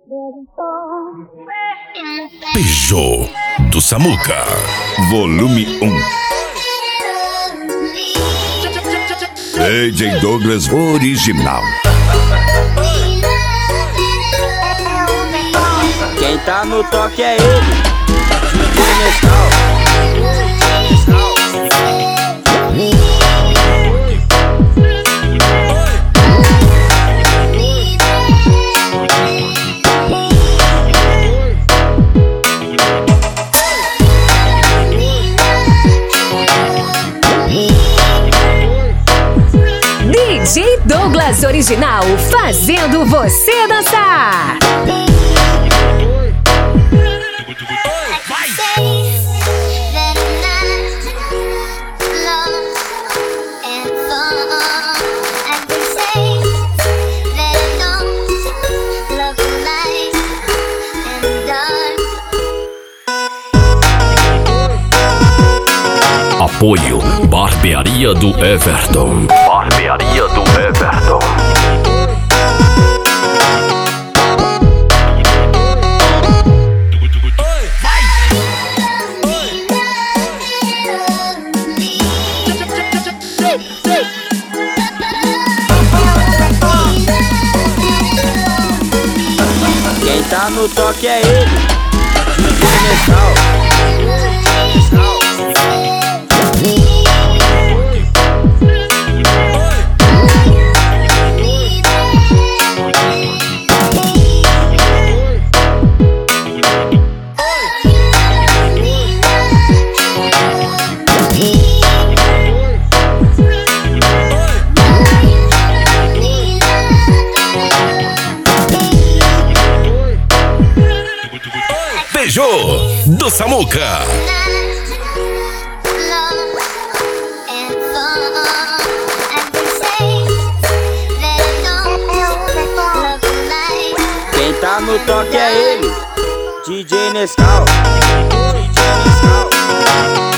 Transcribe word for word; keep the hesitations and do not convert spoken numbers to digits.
Peugeot do Samuca, volume um. D J Douglas original. Quem tá no toque é ele, D J Nescau. D J Douglas original, fazendo você dançar. Apoio Barbearia do Everton. Barbearia do Everton. Quem tá no toque é ele, D J Nescau. Peugeot do Samuca. Quem tá no toque é ele, D J Nescau. D J Nescau.